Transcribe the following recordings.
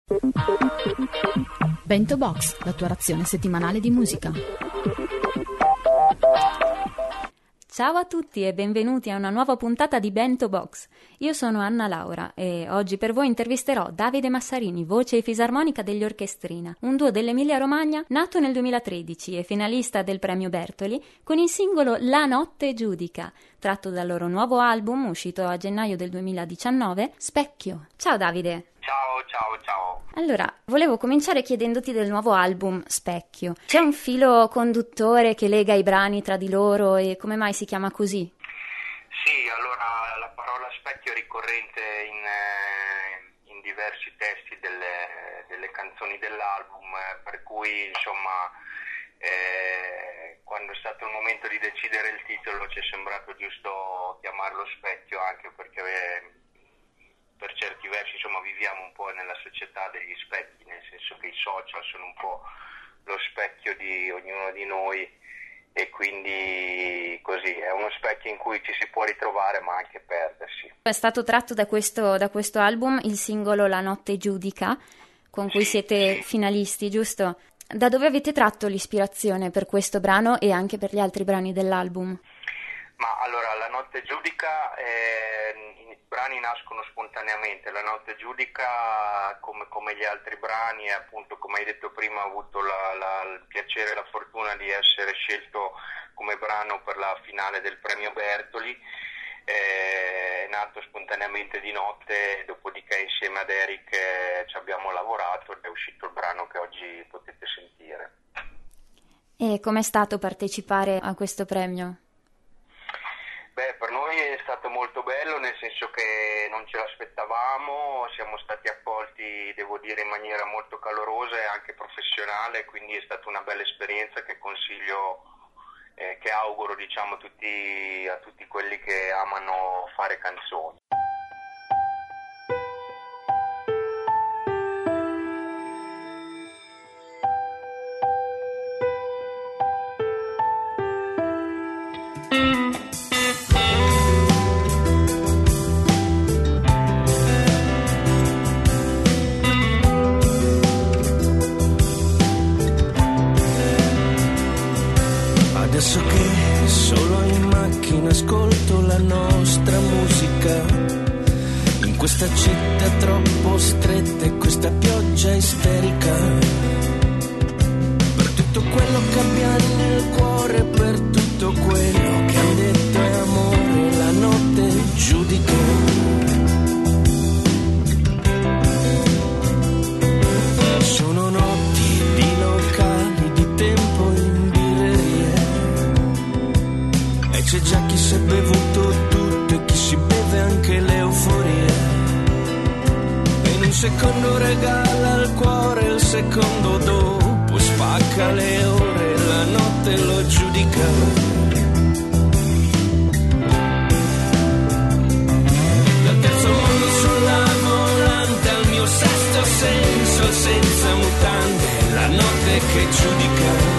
Bento Box, la tua razione settimanale di musica. Ciao a tutti e benvenuti a una nuova puntata di Bento Box. Io sono Anna Laura e oggi per voi intervisterò Davide Massarini, voce e fisarmonica degli Orchestrina, un duo dell'Emilia-Romagna nato nel 2013 e finalista del premio Bertoli con il singolo La notte giudica, tratto dal loro nuovo album uscito a gennaio del 2019, Specchio. Ciao Davide. Ciao. Allora, volevo cominciare chiedendoti del nuovo album Specchio. C'è un filo conduttore che lega i brani tra di loro e come mai si chiama così? Sì, allora la parola specchio è ricorrente in diversi testi delle canzoni dell'album, per cui insomma quando è stato il momento di decidere il titolo ci è sembrato giusto chiamarlo Specchio, anche perché per certi versi insomma viviamo un po' nella società degli specchi, nel senso che i social sono un po' lo specchio di ognuno di noi e quindi così è uno specchio in cui ci si può ritrovare ma anche perdersi. È stato tratto da questo album il singolo La notte giudica, con cui siete finalisti, giusto? Da dove avete tratto l'ispirazione per questo brano e anche per gli altri brani dell'album? Ma allora, La notte giudica, i brani nascono spontaneamente. La notte giudica, come gli altri brani, appunto, come hai detto prima, ho avuto il piacere e la fortuna di essere scelto come brano per la finale del premio Bertoli. È nato spontaneamente di notte, dopodiché insieme ad Eric ci abbiamo lavorato ed è uscito il brano che oggi potete sentire. E com'è stato partecipare a questo premio? Per noi è stato molto bello, nel senso che non ce l'aspettavamo, siamo stati accolti, devo dire, in maniera molto calorosa e anche professionale, quindi è stata una bella esperienza che consiglio, che auguro diciamo a tutti quelli che amano fare canzoni. Adesso che solo in macchina ascolto la nostra musica, in questa città troppo stretta e questa pioggia isterica, per tutto quello che abbiamo nel cuore, per tutto quello che han detto è amore, la notte giudica. Sono notti di locali, di tempo in birreria, e c'è già chi si è bevuto tutto e chi si beve anche l'euforia, e in un secondo regala al cuore, il secondo dopo spacca le ore, la notte lo giudica. Dal terzo mondo sulla volante al mio sesto senso, senza mutande, la notte che giudica.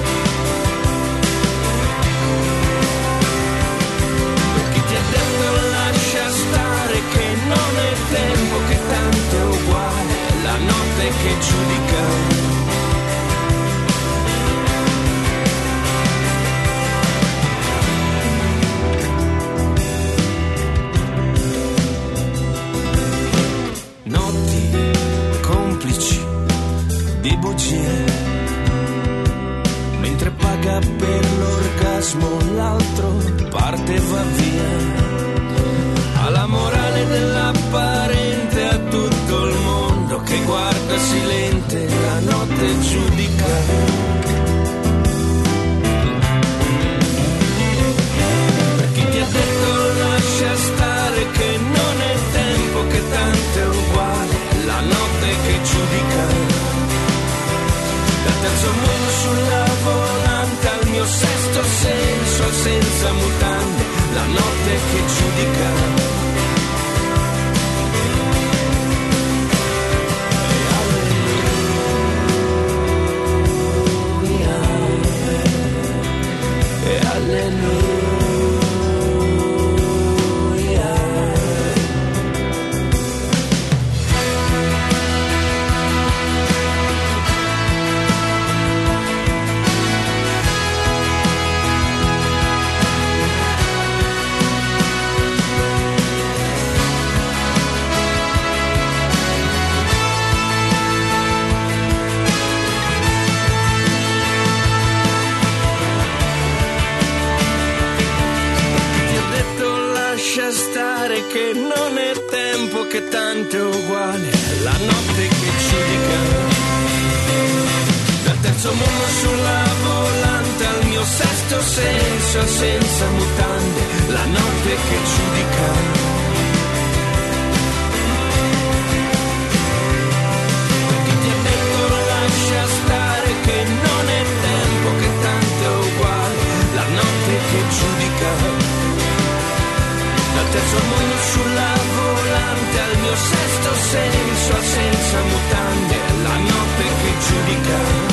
Non è tempo che tanto è uguale, la notte che giudica. Notti complici di bugie, mentre paga per l'orgasmo l'altro parte e va via. Alla morale dell'apparente, a tutto il mondo che guarda silente, la notte giudica. Per chi ti ha detto lascia stare, che non è tempo, che tanto è uguale, la notte che giudica. Dal terzo mondo sulla volante al mio sesto senso, senza mutande, la notte che giudica. tanto è uguale, la notte che giudica. Dal terzo mondo sulla volante al mio sesto senso, senza mutande, la notte che giudica. Lascia stare che non è tempo, che tanto è uguale, la notte che giudica. Dal terzo mondo sulla volante al mio sesto senso, senza mutande, la notte che giudica.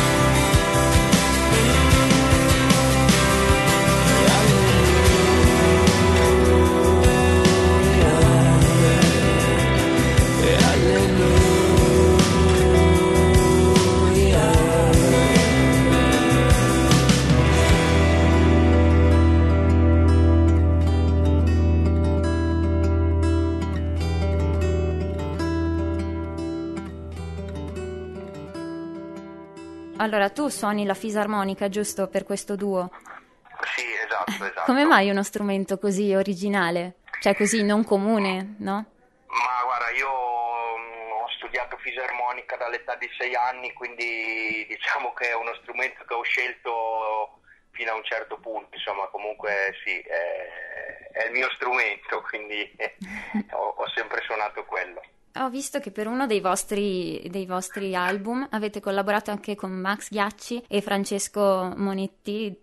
Allora, tu suoni la fisarmonica, giusto, per questo duo? Sì, esatto. Come mai uno strumento così originale? Cioè così non comune, no? Ma guarda, io ho studiato fisarmonica dall'età di 6 anni, quindi diciamo che è uno strumento che ho scelto fino a un certo punto, insomma, comunque sì, è il mio strumento, quindi ho sempre suonato quello. Ho visto che per uno dei vostri album avete collaborato anche con Max Ghiacci e Francesco Monetti,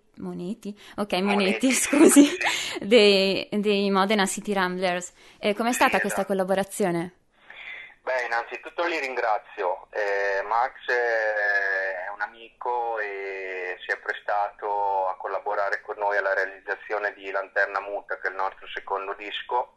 scusi, dei Modena City Ramblers. Com'è stata questa collaborazione? Beh, innanzitutto li ringrazio. Max è un amico e si è prestato a collaborare con noi alla realizzazione di Lanterna Muta, che è il nostro secondo disco.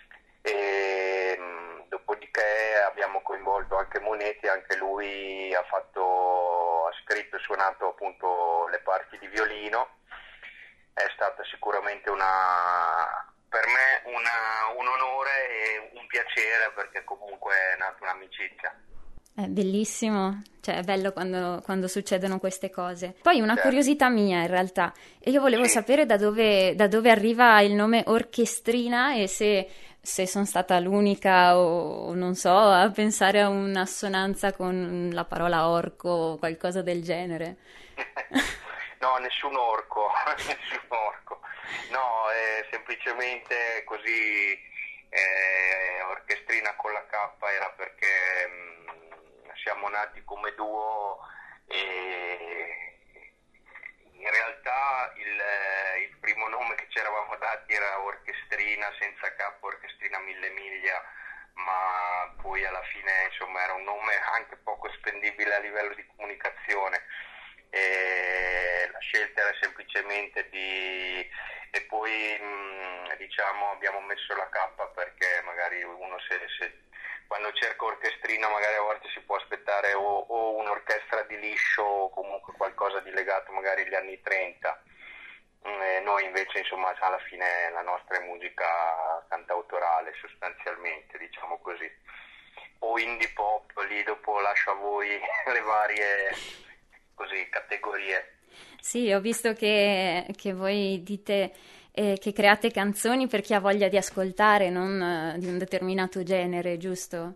E dopodiché abbiamo coinvolto anche Monetti, anche lui ha scritto e suonato appunto le parti di violino. È stata sicuramente per me un onore e un piacere, perché comunque è nata un'amicizia. È bellissimo, cioè è bello quando succedono queste cose. Poi una curiosità mia in realtà, e io volevo sapere da dove arriva il nome Orchestrina e se sono stata l'unica o non so a pensare a un'assonanza con la parola orco o qualcosa del genere. No, nessun orco. No, semplicemente così Orchestrina con la K era perché siamo nati come duo e in realtà il primo nome che ci eravamo dati era Orchestrina senza K, Orchestrina Mille Miglia, ma poi alla fine insomma era un nome anche poco spendibile a livello di comunicazione e la scelta era semplicemente e poi diciamo abbiamo messo la K perché magari uno se quando cerca Orchestrina magari a volte si può aspettare o un'orchestra di liscio o comunque qualcosa di legato magari agli anni 30. Noi invece insomma alla fine la nostra è musica cantautorale sostanzialmente, diciamo così, o indie pop, lì dopo lascio a voi le varie così categorie. Sì, ho visto che voi dite che create canzoni per chi ha voglia di ascoltare, non di un determinato genere, giusto?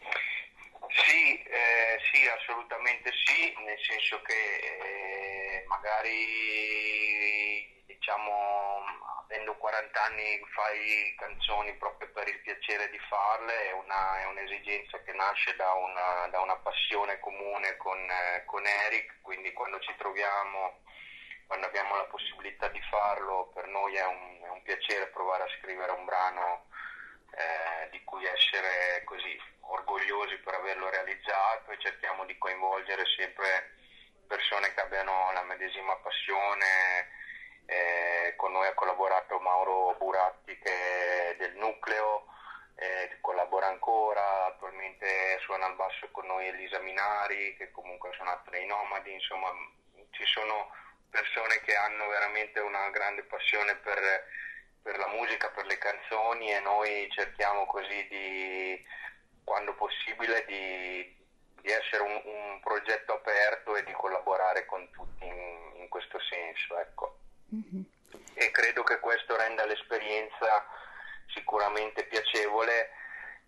Sì, assolutamente sì, nel senso che magari diciamo avendo 40 anni fai canzoni proprio per il piacere di farle, è un'esigenza che nasce da una passione comune con Eric, quindi quando ci troviamo, quando abbiamo la possibilità di farlo, per noi è un piacere provare a scrivere un brano di cui essere così orgogliosi per averlo realizzato, e cerchiamo di coinvolgere sempre persone che abbiano la medesima passione. Con noi ha collaborato Mauro Buratti, che è del Nucleo, collabora ancora, attualmente suona al basso con noi Elisa Minari, che comunque ha suonato nei Nomadi. Insomma ci sono persone che hanno veramente una grande passione per la musica, per le canzoni, e noi cerchiamo così quando possibile di essere un progetto aperto e di collaborare con tutti in questo senso, ecco. Mm-hmm. E credo che questo renda l'esperienza sicuramente piacevole,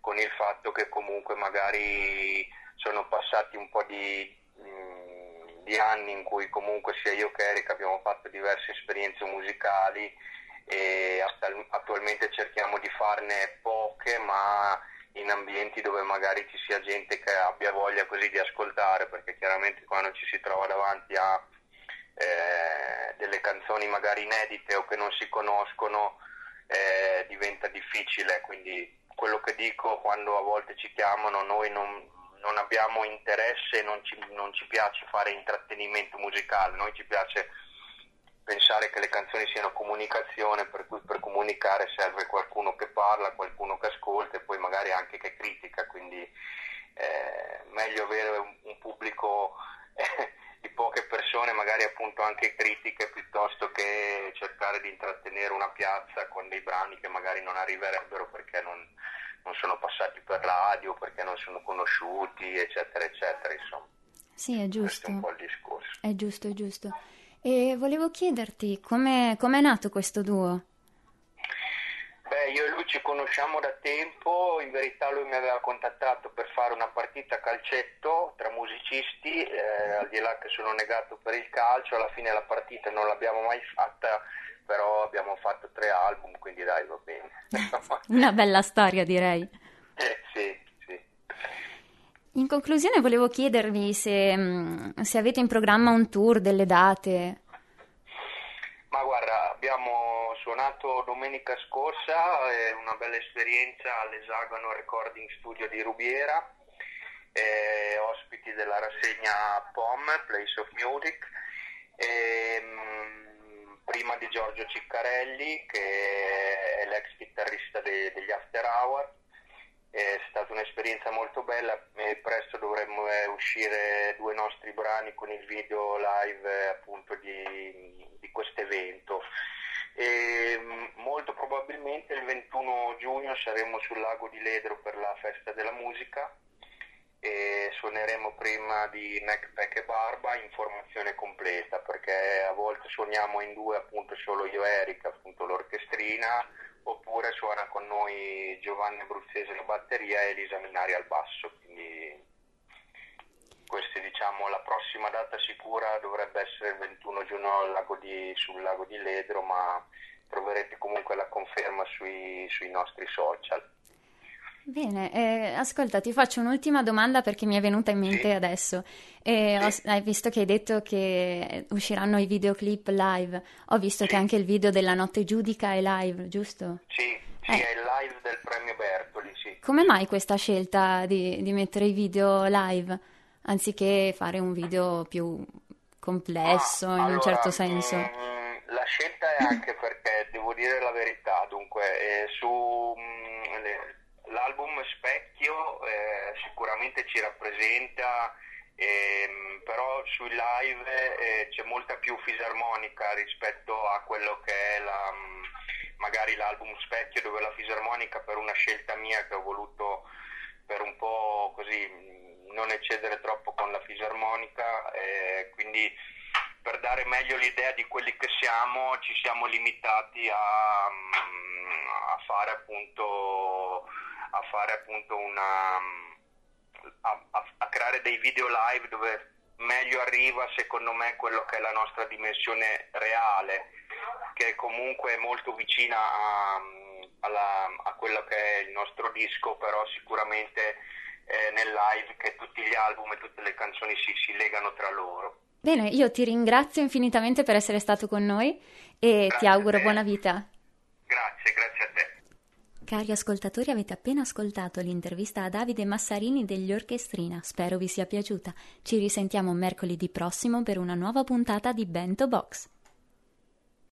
con il fatto che comunque magari sono passati un po' di anni in cui comunque sia io che Erika abbiamo fatto diverse esperienze musicali e attualmente cerchiamo di farne poche, ma in ambienti dove magari ci sia gente che abbia voglia così di ascoltare, perché chiaramente quando ci si trova davanti a delle canzoni magari inedite o che non si conoscono diventa difficile. Quindi quello che dico quando a volte ci chiamano, noi non abbiamo interesse, non ci piace fare intrattenimento musicale, noi ci piace pensare che le canzoni siano comunicazione, per cui per comunicare serve qualcuno che parla, qualcuno che ascolta e poi magari anche che critica, quindi meglio avere un pubblico di poche persone, magari appunto anche critiche, piuttosto che cercare di intrattenere una piazza con dei brani che magari non arriverebbero perché non sono passati per radio, perché non sono conosciuti, eccetera, eccetera, insomma. Sì, è giusto. Questo è un po' il discorso. È giusto, è giusto. E volevo chiederti com'è nato questo duo? Beh, io e lui ci conosciamo da tempo, in verità lui mi aveva contattato per fare una partita a calcetto tra musicisti, al di là che sono negato per il calcio, alla fine la partita non l'abbiamo mai fatta, però abbiamo fatto 3 album, quindi dai, va bene. Una bella storia, direi. Sì. In conclusione volevo chiedervi se avete in programma un tour, delle date. Ma guarda, abbiamo suonato domenica scorsa, una bella esperienza all'Esagono Recording Studio di Rubiera, ospiti della rassegna POM, Place of Music, prima di Giorgio Ciccarelli, che è l'ex chitarrista degli After Hour. È stata un'esperienza molto bella e presto dovremmo uscire 2 nostri brani con il video live appunto di questo evento. E molto probabilmente il 21 giugno saremo sul lago di Ledro per la festa della musica e suoneremo prima di Necpac e Barba in formazione completa, perché a volte suoniamo in 2, appunto solo io e Erika, appunto l'orchestrina, oppure suona con noi Giovanni Abruzzese alla batteria e Elisa Minari al basso, quindi questa diciamo la prossima data sicura dovrebbe essere il 21 giugno sul lago di Ledro, ma troverete comunque la conferma sui nostri social. Bene, ascolta, ti faccio un'ultima domanda perché mi è venuta in mente adesso. Hai visto che hai detto che usciranno i videoclip live, ho visto che anche il video della Notte Giudica è live, giusto? Sì, è il live del premio Bertoli, sì. Come mai questa scelta di mettere i video live, anziché fare un video più complesso in un certo senso? La scelta è anche perché, devo dire la verità, dunque, l'album Specchio sicuramente ci rappresenta, però sui live c'è molta più fisarmonica rispetto a quello che è magari l'album Specchio, dove la fisarmonica, per una scelta mia che ho voluto per un po' così non eccedere troppo con la fisarmonica, quindi per dare meglio l'idea di quelli che siamo ci siamo limitati a fare appunto a creare dei video live dove meglio arriva secondo me quello che è la nostra dimensione reale, che comunque è molto vicina a quello che è il nostro disco, però sicuramente nel live che tutti gli album e tutte le canzoni si legano tra loro. Bene, io ti ringrazio infinitamente per essere stato con noi e Grazie, ti auguro buona vita. Grazie a te. Cari ascoltatori, avete appena ascoltato l'intervista a Davide Massarini degli Orchestrina. Spero vi sia piaciuta. Ci risentiamo mercoledì prossimo per una nuova puntata di Bento Box.